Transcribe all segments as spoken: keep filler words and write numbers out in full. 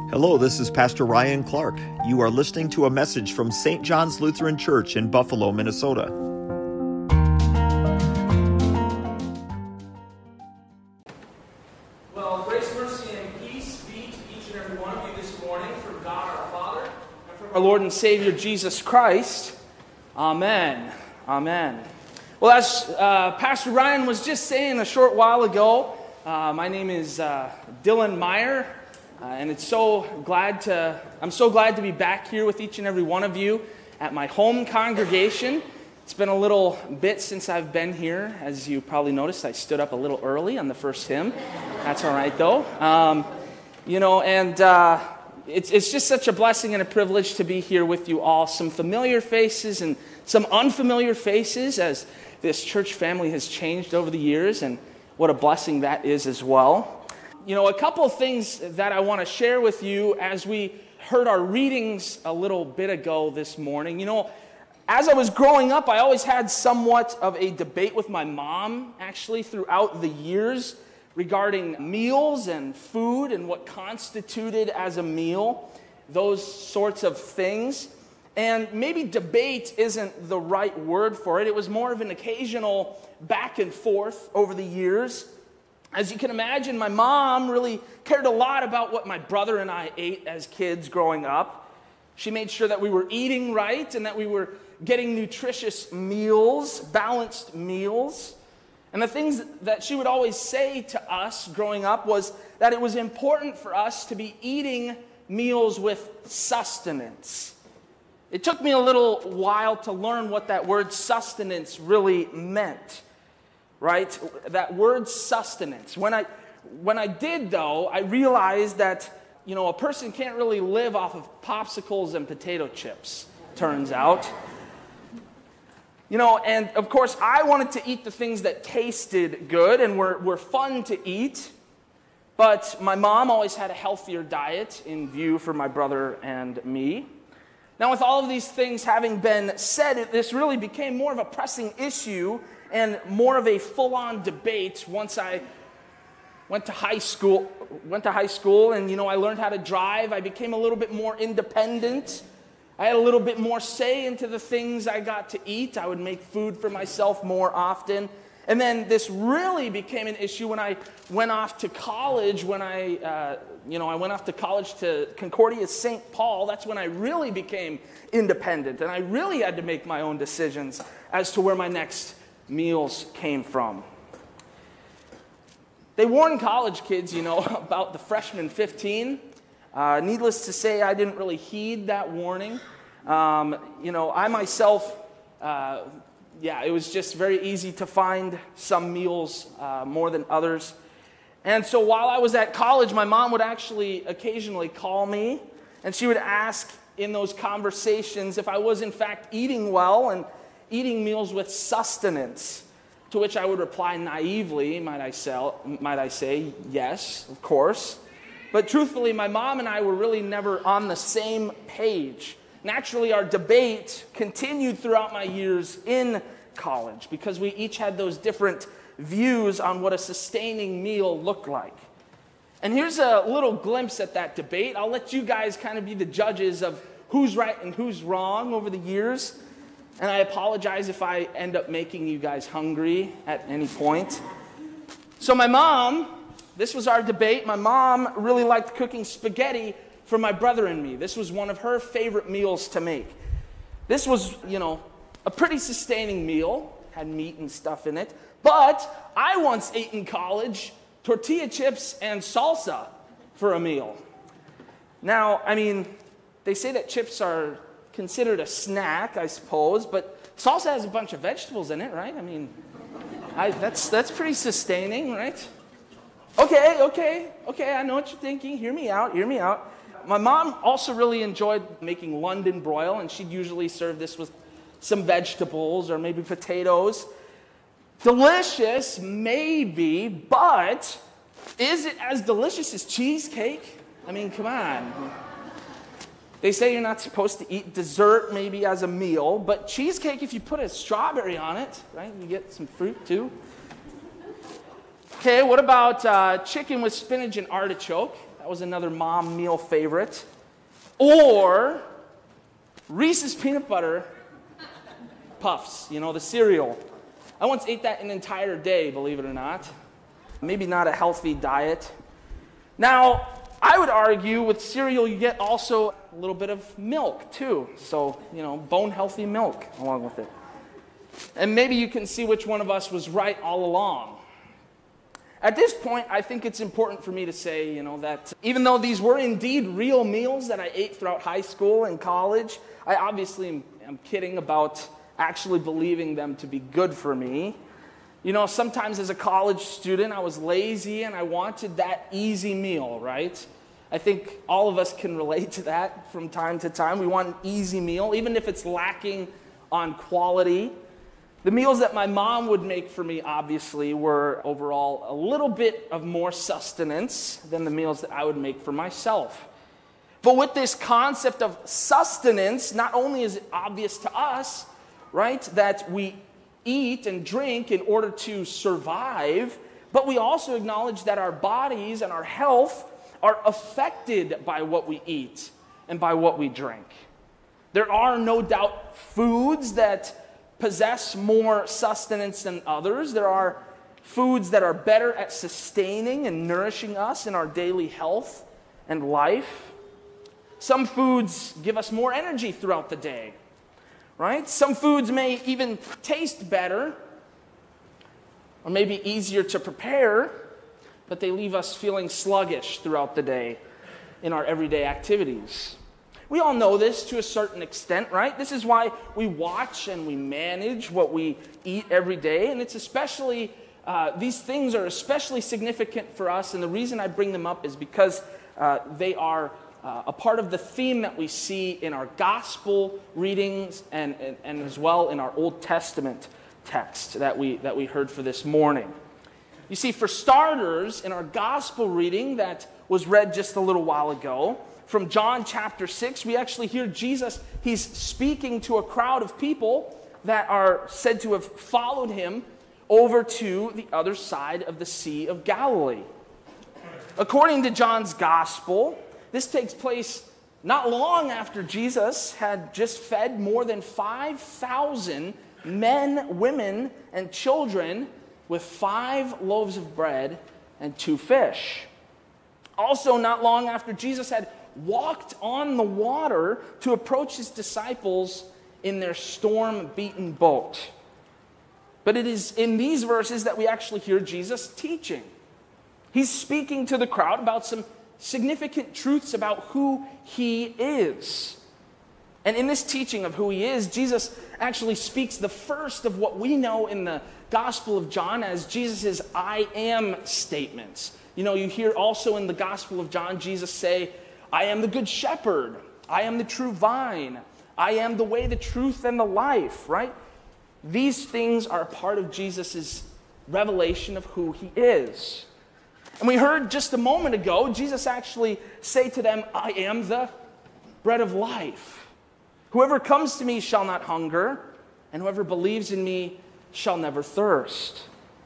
Hello, this is Pastor Ryan Clark. You are listening to a message from Saint John's Lutheran Church in Buffalo, Minnesota. Well, grace, mercy, and peace be to each and every one of you this morning from God our Father and from our Lord and Savior Jesus Christ. Amen. Amen. Well, as uh, Pastor Ryan was just saying a short while ago, uh, my name is uh, Dylan Meyer. Uh, and it's so glad to, I'm so glad to be back here with each and every one of you at my home congregation. It's been a little bit since I've been here. As you probably noticed, I stood up a little early on the first hymn. That's all right, though. Um, you know, and uh, it's, it's just such a blessing and a privilege to be here with you all. Some familiar faces and some unfamiliar faces as this church family has changed over the years, and what a blessing that is as well. You know, a couple of things that I want to share with you as we heard our readings a little bit ago this morning. You know, as I was growing up, I always had somewhat of a debate with my mom, actually, throughout the years regarding meals and food and what constituted as a meal, those sorts of things. And maybe debate isn't the right word for it. It was more of an occasional back and forth over the years. As you can imagine, my mom really cared a lot about what my brother and I ate as kids growing up. She made sure that we were eating right and that we were getting nutritious meals, balanced meals. And the things that she would always say to us growing up was that it was important for us to be eating meals with sustenance. It took me a little while to learn what that word sustenance really meant. Right? That word sustenance. When I when I did, though, I realized that, you know, a person can't really live off of popsicles and potato chips, turns out. You know, and of course, I wanted to eat the things that tasted good and were, were fun to eat. But my mom always had a healthier diet in view for my brother and me. Now, with all of these things having been said, this really became more of a pressing issue and more of a full-on debate once I went to high school. Went to high school, and you know, I learned how to drive. I became a little bit more independent. I had a little bit more say into the things I got to eat. I would make food for myself more often. And then this really became an issue when I went off to college. When I, uh, you know, I went off to college to Concordia Saint Paul. That's when I really became independent, and I really had to make my own decisions as to where my next meals came from. They warn college kids, you know, about the freshman fifteen. Uh, needless to say, I didn't really heed that warning. Um, you know, I myself, uh, yeah, it was just very easy to find some meals uh, more than others. And so while I was at college, my mom would actually occasionally call me, and she would ask in those conversations if I was in fact eating well and eating meals with sustenance, to which I would reply naively, might I say, might I say, yes, of course. But truthfully, my mom and I were really never on the same page. Naturally, our debate continued throughout my years in college because we each had those different views on what a sustaining meal looked like. And here's a little glimpse at that debate. I'll let you guys kind of be the judges of who's right and who's wrong over the years. And I apologize if I end up making you guys hungry at any point. So my mom, this was our debate. My mom really liked cooking spaghetti for my brother and me. This was one of her favorite meals to make. This was, you know, a pretty sustaining meal. Had meat and stuff in it. But I once ate in college tortilla chips and salsa for a meal. Now, I mean, they say that chips are considered a snack, I suppose, but salsa has a bunch of vegetables in it, right? I mean, I, that's that's pretty sustaining, right? Okay, okay, okay, I know what you're thinking. Hear me out, hear me out. My mom also really enjoyed making London broil, and she'd usually serve this with some vegetables or maybe potatoes. Delicious, maybe, but is it as delicious as cheesecake? I mean, come on. They say you're not supposed to eat dessert maybe as a meal, but cheesecake, if you put a strawberry on it, right, you get some fruit too. Okay, what about uh, chicken with spinach and artichoke? That was another mom meal favorite. Or Reese's Peanut Butter Puffs, you know, the cereal. I once ate that an entire day, believe it or not. Maybe not a healthy diet. Now, I would argue with cereal you get also a little bit of milk too. So, you know, bone-healthy milk along with it. And maybe you can see which one of us was right all along. At this point, I think it's important for me to say, you know, that even though these were indeed real meals that I ate throughout high school and college, I obviously am, am kidding about actually believing them to be good for me. You know, sometimes as a college student, I was lazy and I wanted that easy meal, right? I think all of us can relate to that from time to time. We want an easy meal, even if it's lacking on quality. The meals that my mom would make for me, obviously, were overall a little bit of more sustenance than the meals that I would make for myself. But with this concept of sustenance, not only is it obvious to us, right, that we eat and drink in order to survive, but we also acknowledge that our bodies and our health are affected by what we eat and by what we drink. There are no doubt foods that possess more sustenance than others. There are foods that are better at sustaining and nourishing us in our daily health and life. Some foods give us more energy throughout the day, right? Some foods may even taste better or maybe easier to prepare, but they leave us feeling sluggish throughout the day in our everyday activities. We all know this to a certain extent, right? This is why we watch and we manage what we eat every day, and it's especially, uh, these things are especially significant for us, and the reason I bring them up is because uh, they are uh, a part of the theme that we see in our gospel readings and, and, and as well in our Old Testament text that we, that we heard for this morning. You see, for starters, in our gospel reading that was read just a little while ago, from John chapter six, we actually hear Jesus, he's speaking to a crowd of people that are said to have followed him over to the other side of the Sea of Galilee. According to John's gospel, this takes place not long after Jesus had just fed more than five thousand men, women, and children with five loaves of bread and two fish. Also, not long after Jesus had walked on the water to approach his disciples in their storm-beaten boat. But it is in these verses that we actually hear Jesus teaching. He's speaking to the crowd about some significant truths about who he is. And in this teaching of who he is, Jesus actually speaks the first of what we know in the Gospel of John as Jesus' I am statements. You know, you hear also in the Gospel of John, Jesus say, I am the good shepherd. I am the true vine. I am the way, the truth, and the life, right? These things are a part of Jesus' revelation of who he is. And we heard just a moment ago, Jesus actually say to them, I am the bread of life. Whoever comes to me shall not hunger, and whoever believes in me shall never thirst.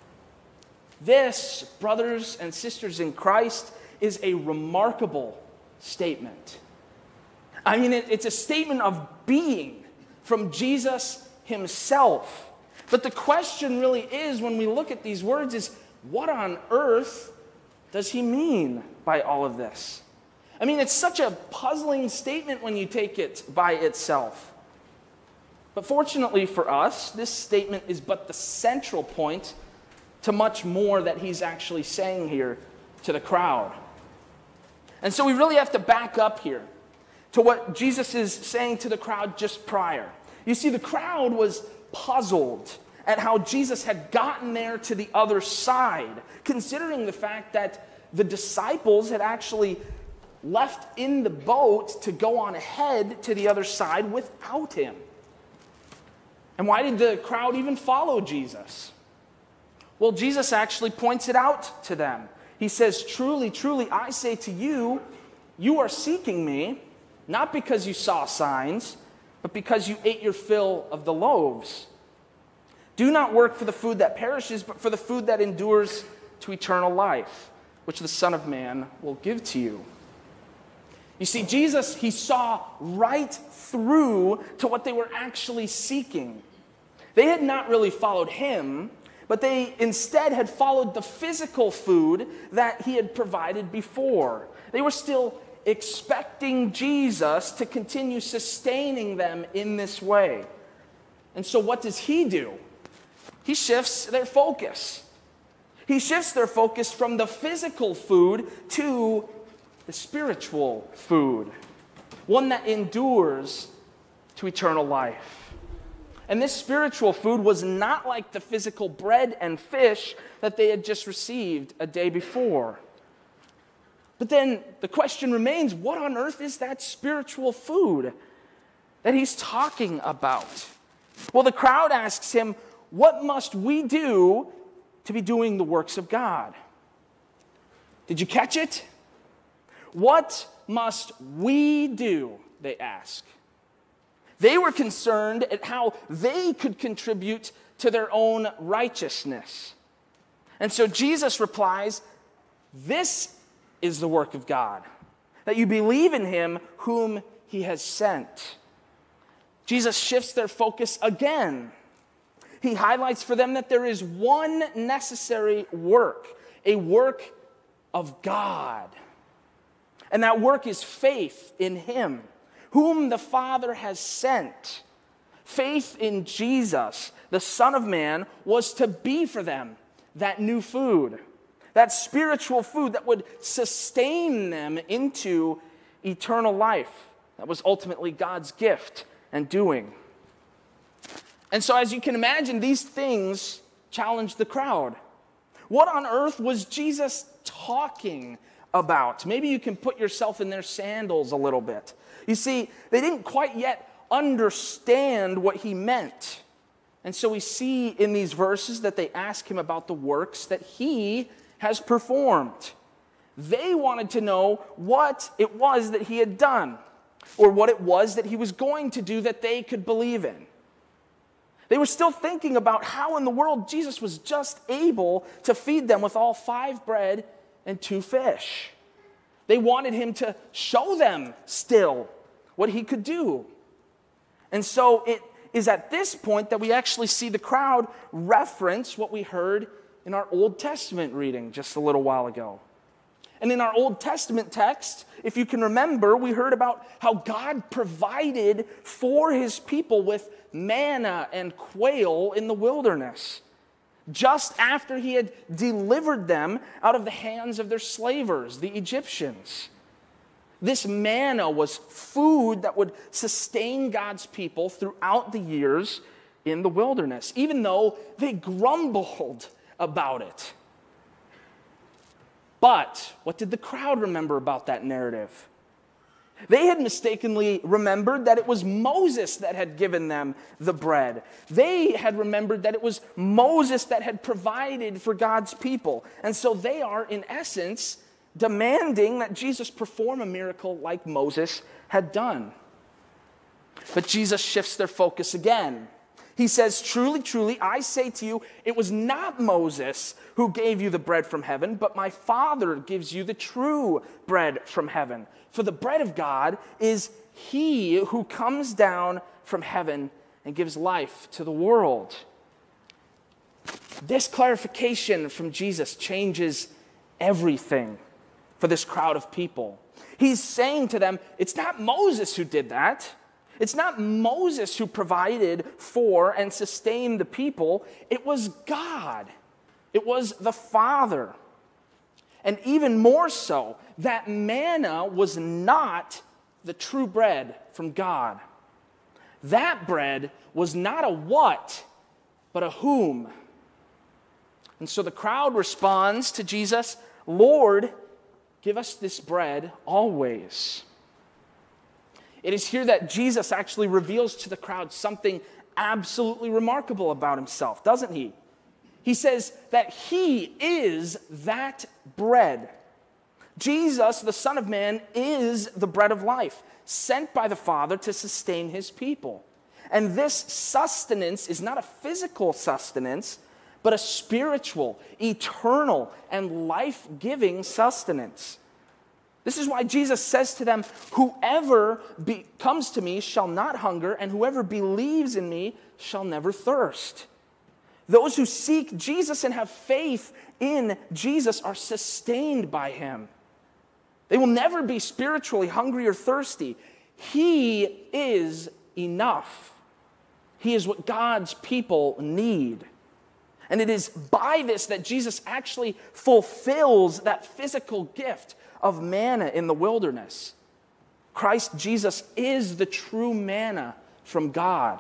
This, brothers and sisters in Christ, is a remarkable statement. I mean, it, it's a statement of being from Jesus himself. But the question really is, when we look at these words, is what on earth does he mean by all of this? I mean, it's such a puzzling statement when you take it by itself. But fortunately for us, this statement is but the central point to much more that he's actually saying here to the crowd. And so we really have to back up here to what Jesus is saying to the crowd just prior. You see, the crowd was puzzled at how Jesus had gotten there to the other side, considering the fact that the disciples had actually left in the boat to go on ahead to the other side without him. And why did the crowd even follow Jesus? Well, Jesus actually points it out to them. He says, truly, truly, I say to you, you are seeking me, not because you saw signs, but because you ate your fill of the loaves. Do not work for the food that perishes, but for the food that endures to eternal life, which the Son of Man will give to you." You see, Jesus, he saw right through to what they were actually seeking. They had not really followed him, but they instead had followed the physical food that he had provided before. They were still expecting Jesus to continue sustaining them in this way. And so what does he do? He shifts their focus. He shifts their focus from the physical food to the spiritual food, one that endures to eternal life. And this spiritual food was not like the physical bread and fish that they had just received a day before. But then the question remains, what on earth is that spiritual food that he's talking about? Well, the crowd asks him, "What must we do to be doing the works of God?" Did you catch it? What must we do, they ask. They were concerned at how they could contribute to their own righteousness. And so Jesus replies, "This is the work of God, that you believe in him whom he has sent." Jesus shifts their focus again. He highlights for them that there is one necessary work, a work of God. And that work is faith in him, whom the Father has sent. Faith in Jesus, the Son of Man, was to be for them that new food, that spiritual food that would sustain them into eternal life. That was ultimately God's gift and doing. And so as you can imagine, these things challenged the crowd. What on earth was Jesus talking about? Maybe you can put yourself in their sandals a little bit. You see, they didn't quite yet understand what he meant. And so we see in these verses that they ask him about the works that he has performed. They wanted to know what it was that he had done, or what it was that he was going to do that they could believe in. They were still thinking about how in the world Jesus was just able to feed them with all five bread and two fish. They wanted him to show them still what he could do. And so it is at this point that we actually see the crowd reference what we heard in our Old Testament reading just a little while ago. And in our Old Testament text, if you can remember, we heard about how God provided for his people with manna and quail in the wilderness, just after he had delivered them out of the hands of their slavers, the Egyptians. This manna was food that would sustain God's people throughout the years in the wilderness, even though they grumbled about it. But what did the crowd remember about that narrative? They had mistakenly remembered that it was Moses that had given them the bread. They had remembered that it was Moses that had provided for God's people. And so they are, in essence, demanding that Jesus perform a miracle like Moses had done. But Jesus shifts their focus again. He says, "Truly, truly, I say to you, it was not Moses who gave you the bread from heaven, but my Father gives you the true bread from heaven. For the bread of God is he who comes down from heaven and gives life to the world." This clarification from Jesus changes everything for this crowd of people. He's saying to them, it's not Moses who did that. It's not Moses who provided for and sustained the people. It was God. It was the Father. And even more so, that manna was not the true bread from God. That bread was not a what, but a whom. And so the crowd responds to Jesus, "Lord, give us this bread always." It is here that Jesus actually reveals to the crowd something absolutely remarkable about himself, doesn't he? He says that he is that bread. Jesus, the Son of Man, is the bread of life, sent by the Father to sustain his people. And this sustenance is not a physical sustenance, but a spiritual, eternal, and life-giving sustenance. This is why Jesus says to them, whoever be, comes to me shall not hunger, and whoever believes in me shall never thirst. Those who seek Jesus and have faith in Jesus are sustained by him. They will never be spiritually hungry or thirsty. He is enough. He is what God's people need. And it is by this that Jesus actually fulfills that physical gift of manna in the wilderness. Christ Jesus is the true manna from God.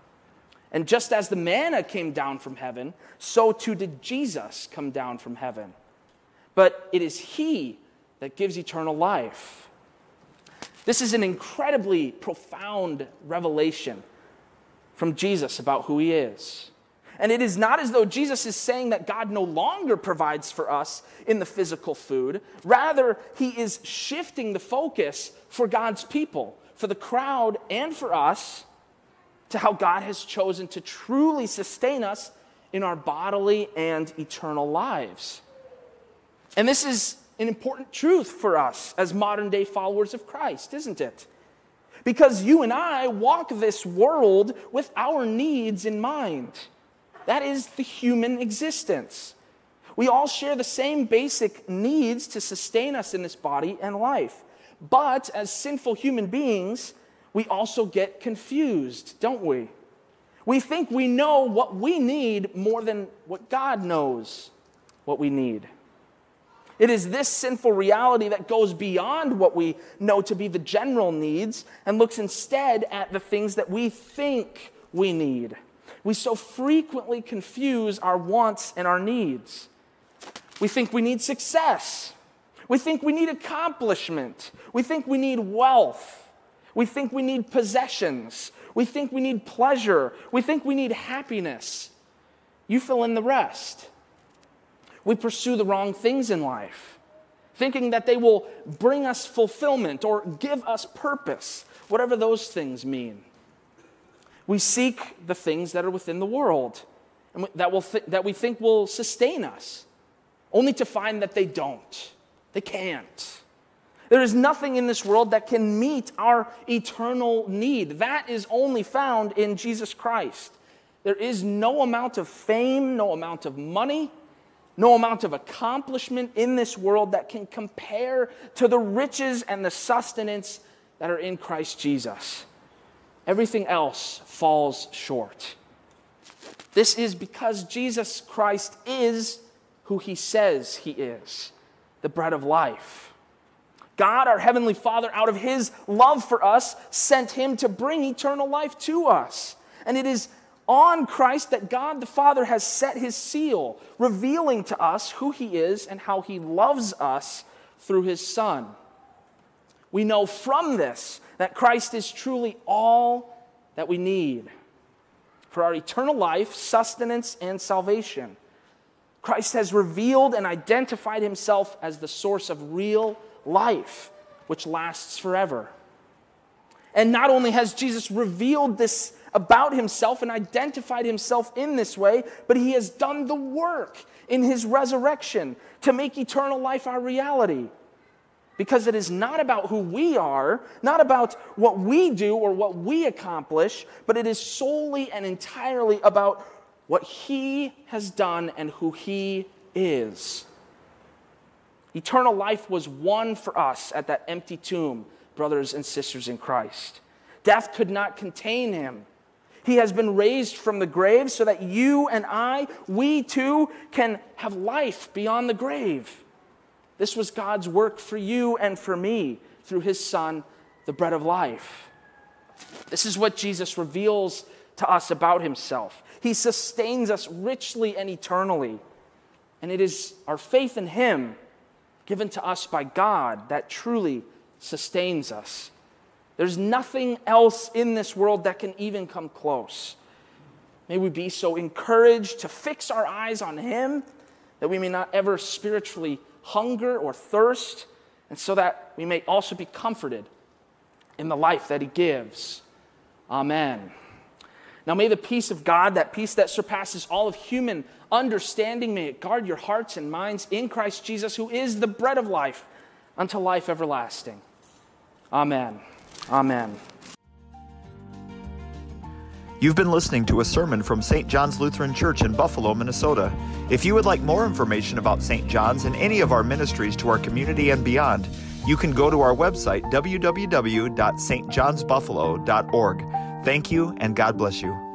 And just as the manna came down from heaven, so too did Jesus come down from heaven. But it is he that gives eternal life. This is an incredibly profound revelation from Jesus about who he is. And it is not as though Jesus is saying that God no longer provides for us in the physical food. Rather, he is shifting the focus for God's people, for the crowd and for us, to how God has chosen to truly sustain us in our bodily and eternal lives. And this is an important truth for us as modern-day followers of Christ, isn't it? Because you and I walk this world with our needs in mind. That is the human existence. We all share the same basic needs to sustain us in this body and life. But as sinful human beings, we also get confused, don't we? We think we know what we need more than what God knows what we need. It is this sinful reality that goes beyond what we know to be the general needs and looks instead at the things that we think we need. We so frequently confuse our wants and our needs. We think we need success. We think we need accomplishment. We think we need wealth. We think we need possessions. We think we need pleasure. We think we need happiness. You fill in the rest. We pursue the wrong things in life, thinking that they will bring us fulfillment or give us purpose, whatever those things mean. We seek the things that are within the world and that, will th- that we think will sustain us, only to find that they don't. They can't. There is nothing in this world that can meet our eternal need. That is only found in Jesus Christ. There is no amount of fame, no amount of money, no amount of accomplishment in this world that can compare to the riches and the sustenance that are in Christ Jesus. Everything else falls short. This is because Jesus Christ is who he says he is, the bread of life. God, our Heavenly Father, out of his love for us, sent him to bring eternal life to us. And it is on Christ that God the Father has set his seal, revealing to us who he is and how he loves us through his Son. We know from this that Christ is truly all that we need for our eternal life, sustenance, and salvation. Christ has revealed and identified himself as the source of real life, which lasts forever. And not only has Jesus revealed this about himself and identified himself in this way, but he has done the work in his resurrection to make eternal life our reality. Because it is not about who we are, not about what we do or what we accomplish, but it is solely and entirely about what he has done and who he is. Eternal life was won for us at that empty tomb, brothers and sisters in Christ. Death could not contain him. He has been raised from the grave so that you and I, we too, can have life beyond the grave. This was God's work for you and for me through his Son, the bread of life. This is what Jesus reveals to us about himself. He sustains us richly and eternally. And it is our faith in him, given to us by God, that truly sustains us. There's nothing else in this world that can even come close. May we be so encouraged to fix our eyes on him that we may not ever spiritually hunger or thirst, and so that we may also be comforted in the life that he gives. Amen. Now may the peace of God, that peace that surpasses all of human understanding, may it guard your hearts and minds in Christ Jesus, who is the bread of life, unto life everlasting. Amen. Amen. You've been listening to a sermon from Saint John's Lutheran Church in Buffalo, Minnesota. If you would like more information about Saint John's and any of our ministries to our community and beyond, you can go to our website, w w w dot s t johns buffalo dot org. Thank you, and God bless you.